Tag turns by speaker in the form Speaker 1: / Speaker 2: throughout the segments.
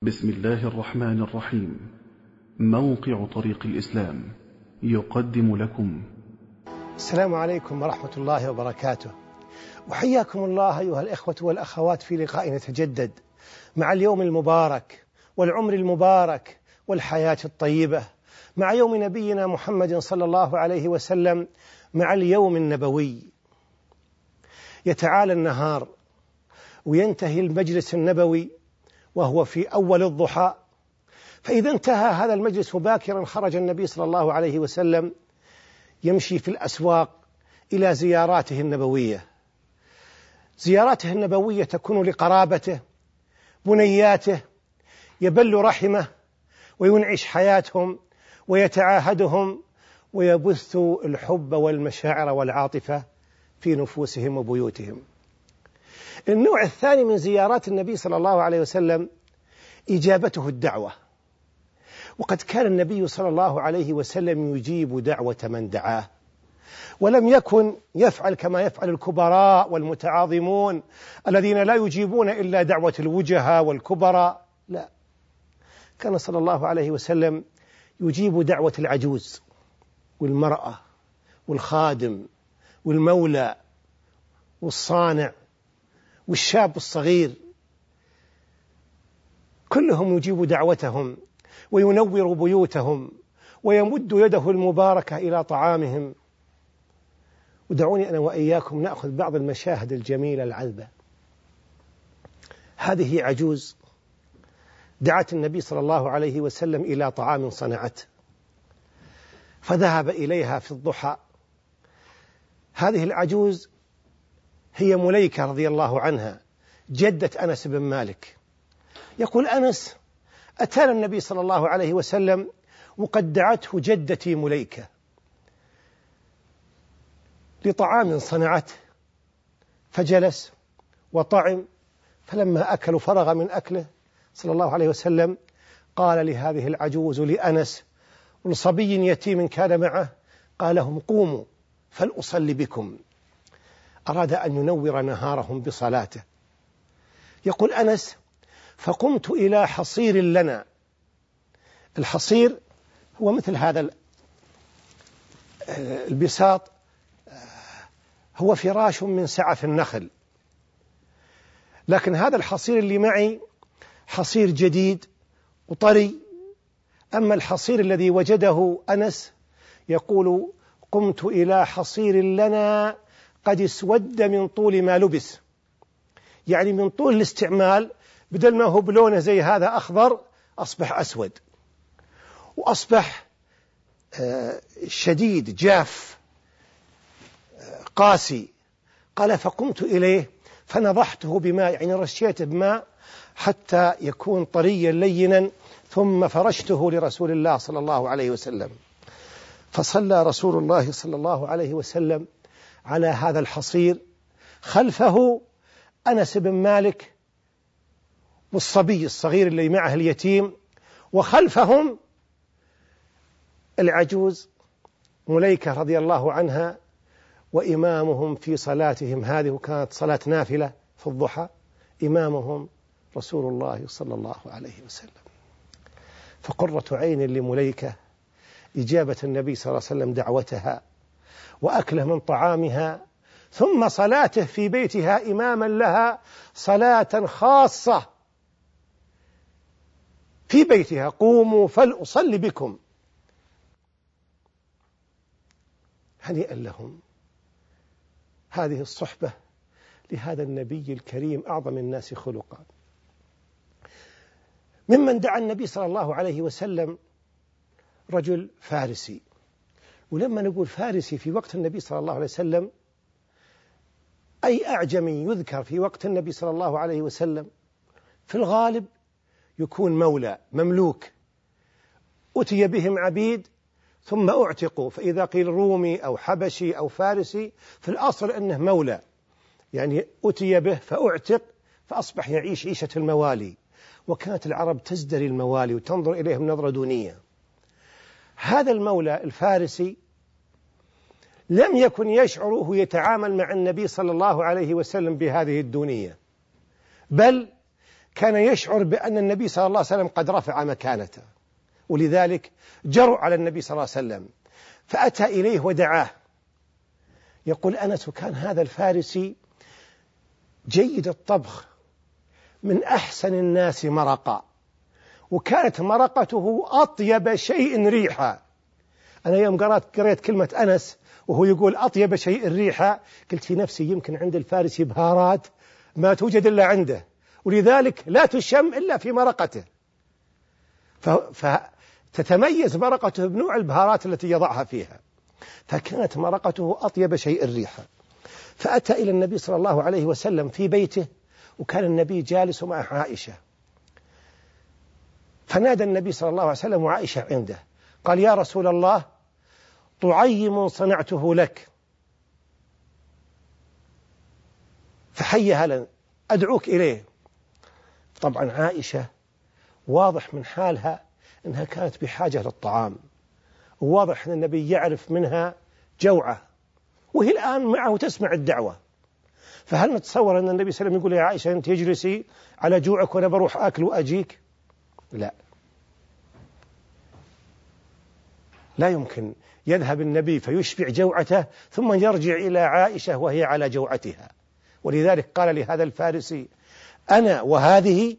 Speaker 1: بسم الله الرحمن الرحيم. موقع طريق الإسلام يقدم لكم.
Speaker 2: السلام عليكم ورحمة الله وبركاته، وحياكم الله أيها الإخوة والأخوات في لقاء يتجدد مع اليوم المبارك والعمر المبارك والحياة الطيبة، مع يوم نبينا محمد صلى الله عليه وسلم، مع اليوم النبوي. يتعالى النهار وينتهي المجلس النبوي وهو في أول الضحى، فإذا انتهى هذا المجلس باكرا خرج النبي صلى الله عليه وسلم يمشي في الأسواق إلى زياراته النبوية. زياراته النبوية تكون لقرابته، بنياته، يبل رحمه وينعش حياتهم ويتعاهدهم ويبث الحب والمشاعر والعاطفة في نفوسهم وبيوتهم. النوع الثاني من زيارات النبي صلى الله عليه وسلم إجابته الدعوة، وقد كان النبي صلى الله عليه وسلم يجيب دعوة من دعاه، ولم يكن يفعل كما يفعل الكبراء والمتعاظمون الذين لا يجيبون إلا دعوة الوجهاء والكبراء. لا، كان صلى الله عليه وسلم يجيب دعوة العجوز والمرأة والخادم والمولى والصانع والشاب الصغير، كلهم يجيب دعوتهم وينور بيوتهم ويمد يده المباركة إلى طعامهم. ودعوني أنا وإياكم نأخذ بعض المشاهد الجميلة العذبة. هذه عجوز دعت النبي صلى الله عليه وسلم إلى طعام صنعته، فذهب إليها في الضحى. هذه العجوز هي مليكة رضي الله عنها، جدة أنس بن مالك. يقول أنس: أتانا النبي صلى الله عليه وسلم وقد دعته جدتي مليكة لطعام صنعته، فجلس وطعم، فلما أكل فرغ من أكله صلى الله عليه وسلم قال لهذه العجوز لأنس ولصبي يتيم كان معه، قال لهم: قوموا فلأصلي بكم. أراد أن ينور نهارهم بصلاته. يقول أنس: فقمت إلى حصير لنا. الحصير هو مثل هذا البساط، هو فراش من سعف النخل، لكن هذا الحصير اللي معي حصير جديد وطري. أما الحصير الذي وجده أنس يقول: قمت إلى حصير لنا قد اسود من طول ما لبس، يعني من طول الاستعمال، بدل ما هو بلونه زي هذا أخضر أصبح أسود وأصبح شديد جاف قاسي. قال: فقمت إليه فنضحته بماء، يعني رشيته بماء حتى يكون طريا لينا، ثم فرشته لرسول الله صلى الله عليه وسلم. فصلى رسول الله صلى الله عليه وسلم على هذا الحصير، خلفه أنس بن مالك والصبي الصغير اللي معه اليتيم، وخلفهم العجوز مليكة رضي الله عنها، وإمامهم في صلاتهم هذه، وكانت صلاة نافلة في الضحى، إمامهم رسول الله صلى الله عليه وسلم. فقرة عين لمليكة إجابة النبي صلى الله عليه وسلم دعوتها، وأكله من طعامها، ثم صلاته في بيتها إماما لها، صلاة خاصة في بيتها: قوموا فلأصلي بكم. هنيئا لهم هذه الصحبة لهذا النبي الكريم أعظم الناس خلقا. ممن دعا النبي صلى الله عليه وسلم رجل فارسي، ولما نقول فارسي في وقت النبي صلى الله عليه وسلم، أي أعجمي يذكر في وقت النبي صلى الله عليه وسلم في الغالب يكون مولى مملوك، أتي بهم عبيد ثم أعتقوا، فإذا قيل رومي أو حبشي أو فارسي في الأصل أنه مولى، يعني أتي به فأعتق فأصبح يعيش عيشة الموالي. وكانت العرب تزدري الموالي وتنظر إليهم نظرة دونية. هذا المولى الفارسي لم يكن يشعر وهو يتعامل مع النبي صلى الله عليه وسلم بهذه الدونية، بل كان يشعر بأن النبي صلى الله عليه وسلم قد رفع مكانته، ولذلك جروا على النبي صلى الله عليه وسلم، فأتى إليه ودعاه. يقول أنس: كان هذا الفارسي جيد الطبخ، من أحسن الناس مرقا، وكانت مرقته أطيب شيء ريحا. أنا يوم قرأت كلمة أنس وهو يقول أطيب شيء ريحا، قلت في نفسي يمكن عند الفارسي بهارات ما توجد إلا عنده، ولذلك لا تشم إلا في مرقته، فتتميز مرقته بنوع البهارات التي يضعها فيها، فكانت مرقته أطيب شيء ريحا. فأتى إلى النبي صلى الله عليه وسلم في بيته، وكان النبي جالس مع عائشة، فنادى النبي صلى الله عليه وسلم وعائشة عنده، قال: يا رسول الله، طعيم صنعته لك، فحيها لنا، أدعوك إليه. طبعا عائشة واضح من حالها أنها كانت بحاجة للطعام، وواضح أن النبي يعرف منها جوعة، وهي الآن معه تسمع الدعوة. فهل نتصور أن النبي صلى الله عليه وسلم يقول: يا عائشة أنت اجلسي على جوعك وأنا بروح أكل وأجيك؟ لا يمكن يذهب النبي فيشبع جوعته ثم يرجع إلى عائشة وهي على جوعتها. ولذلك قال لهذا الفارسي: أنا وهذه،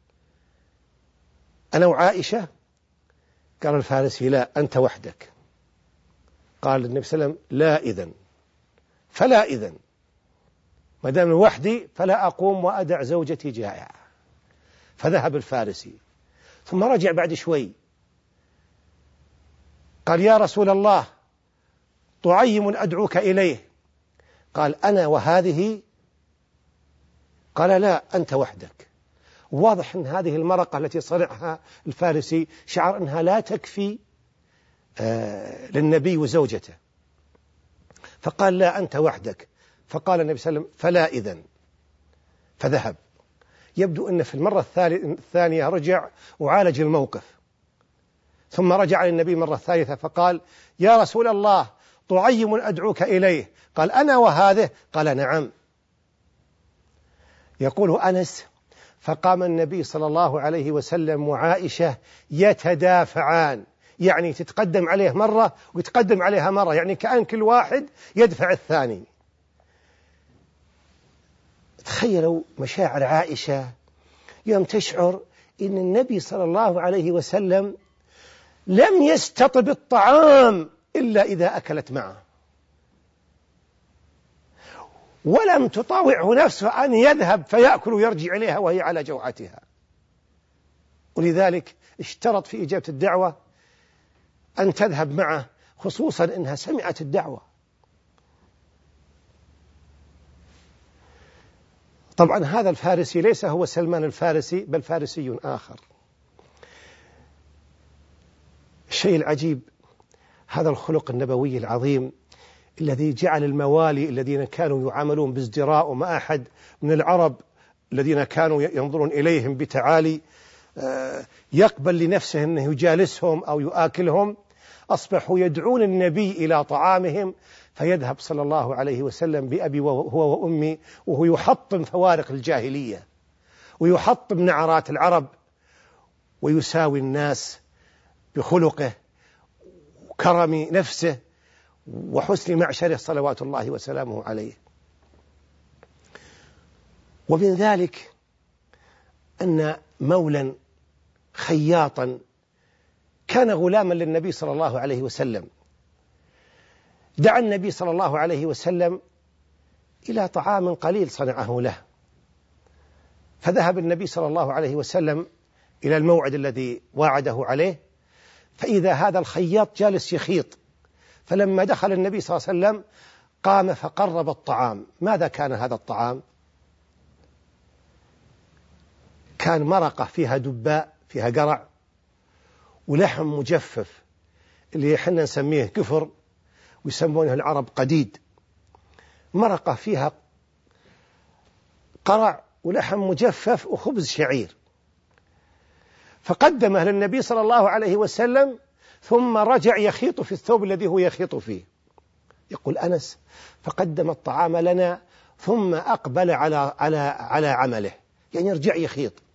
Speaker 2: أنا وعائشة. قال الفارسي: لا، أنت وحدك. قال النبي صلى الله عليه وسلم: لا إذن، فلا إذن، ما دام وحدي فلا أقوم وأدع زوجتي جائعة. فذهب الفارسي، ثم رجع بعد شوي قال: يا رسول الله، طعيم أدعوك إليه. قال: أنا وهذه. قال: لا، أنت وحدك. واضح أن هذه المرقة التي صنعها الفارسي شعر أنها لا تكفي للنبي وزوجته، فقال: لا، أنت وحدك. فقال النبي صلى الله عليه وسلم: فلا إذن، فذهب. يبدو أن في المرة الثانية رجع وعالج الموقف، ثم رجع للنبي مرة ثالثة فقال: يا رسول الله، طعيم أدعوك إليه. قال: أنا وهذه. قال: نعم. يقول أنس: فقام النبي صلى الله عليه وسلم وعائشة يتدافعان، يعني تتقدم عليه مرة ويتقدم عليها مرة، يعني كأن كل واحد يدفع الثاني. تخيلوا مشاعر عائشة يوم تشعر إن النبي صلى الله عليه وسلم لم يستطب الطعام إلا إذا أكلت معه، ولم تطاوعه نفسه أن يذهب فيأكل ويرجع إليها وهي على جوعتها. ولذلك اشترط في إجابة الدعوة أن تذهب معه، خصوصا إنها سمعت الدعوة. طبعا هذا الفارسي ليس هو سلمان الفارسي، بل فارسي آخر. الشيء العجيب هذا الخلق النبوي العظيم الذي جعل الموالي الذين كانوا يعاملون بازدراء وما أحد من العرب الذين كانوا ينظرون إليهم بتعالي يقبل لنفسه أنه يجالسهم أو يؤكلهم، أصبحوا يدعون النبي إلى طعامهم، فيذهب صلى الله عليه وسلم بأبي وهو وأمي وهو يحطم فوارق الجاهلية ويحطم نعرات العرب ويساوي الناس بخلقه وكرم نفسه وحسن معشره صلوات الله وسلامه عليه. ومن ذلك أن مولا خياطا كان غلاما للنبي صلى الله عليه وسلم دعا النبي صلى الله عليه وسلم إلى طعام قليل صنعه له، فذهب النبي صلى الله عليه وسلم إلى الموعد الذي واعده عليه، فإذا هذا الخياط جالس يخيط، فلما دخل النبي صلى الله عليه وسلم قام فقرب الطعام. ماذا كان هذا الطعام؟ كان مرقة فيها دباء، فيها قرع، ولحم مجفف اللي احنا نسميه كفر ويسمونه العرب قديد. مرقة فيها قرع ولحم مجفف وخبز شعير، فقدمه للنبي صلى الله عليه وسلم ثم رجع يخيط في الثوب الذي هو يخيط فيه. يقول أنس: فقدم الطعام لنا ثم أقبل على عمله، يعني يرجع يخيط.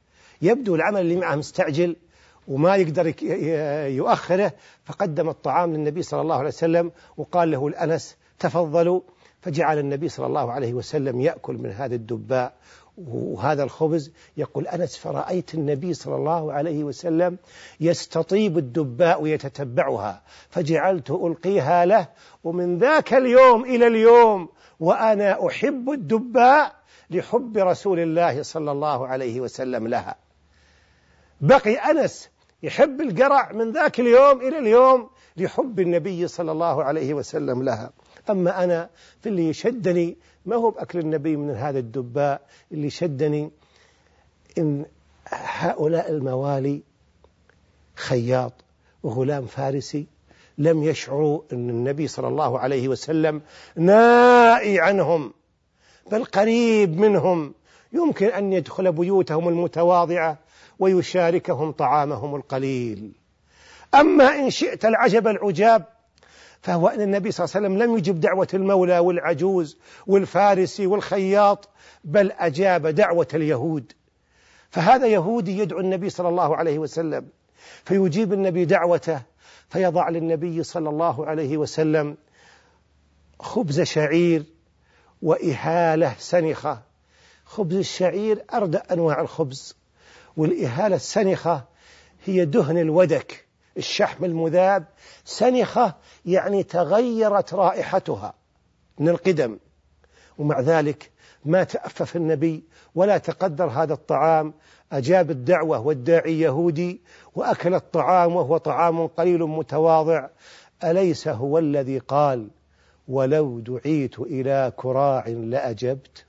Speaker 2: يبدو العمل اللي معه مستعجل وما يقدر يؤخره، فقدم الطعام للنبي صلى الله عليه وسلم وقال له الأنس تفضلوا، فجعل النبي صلى الله عليه وسلم يأكل من هذا الدباء وهذا الخبز. يقول أنس فرأيت النبي صلى الله عليه وسلم يستطيب الدباء ويتتبعها، فجعلت ألقيها له، ومن ذاك اليوم إلى اليوم وأنا أحب الدباء لحب رسول الله صلى الله عليه وسلم لها. بقي أنس يحب القرع من ذاك اليوم إلى اليوم لحب النبي صلى الله عليه وسلم لها. أما أنا في اللي يشدني ما هو بأكل النبي من هذا الدباء، اللي شدني إن هؤلاء الموالي خياط وغلام فارسي لم يشعروا أن النبي صلى الله عليه وسلم نائي عنهم بل قريب منهم، يمكن أن يدخل بيوتهم المتواضعة ويشاركهم طعامهم القليل. أما إن شئت العجب العجاب فهو أن النبي صلى الله عليه وسلم لم يجب دعوة المولى والعجوز والفارسي والخياط، بل أجاب دعوة اليهود. فهذا يهودي يدعو النبي صلى الله عليه وسلم، فيجيب النبي دعوته، فيضع للنبي صلى الله عليه وسلم خبز شعير وإهالة سنخة. خبز الشعير أردأ أنواع الخبز، والإهالة السنخة هي دهن الودك، الشحم المذاب. سنخة يعني تغيرت رائحتها من القدم، ومع ذلك ما تأفف النبي ولا تقدر هذا الطعام، أجاب الدعوة والداعي يهودي وأكل الطعام وهو طعام قليل متواضع. أليس هو الذي قال ولو دعيت إلى كراع لأجبت؟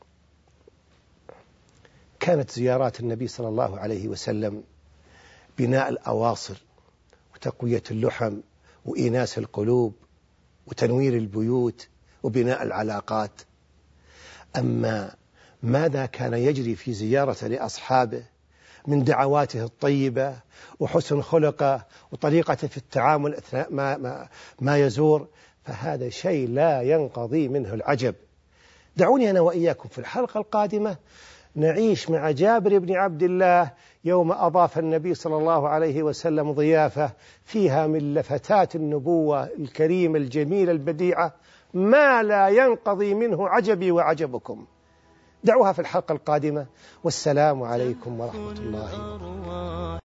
Speaker 2: كانت زيارات النبي صلى الله عليه وسلم بناء الأواصر وتقوية اللحم وإيناس القلوب وتنوير البيوت وبناء العلاقات. أما ماذا كان يجري في زيارة لأصحابه من دعواته الطيبة وحسن خلقه وطريقته في التعامل أثناء ما يزور، فهذا شيء لا ينقضي منه العجب. دعوني أنا وإياكم في الحلقة القادمة نعيش مع جابر بن عبد الله يوم أضاف النبي صلى الله عليه وسلم ضيافة فيها من لفتات النبوة الكريمة الجميلة البديعة ما لا ينقضي منه عجبي وعجبكم. دعوها في الحلقة القادمة، والسلام عليكم ورحمة الله وبركاته.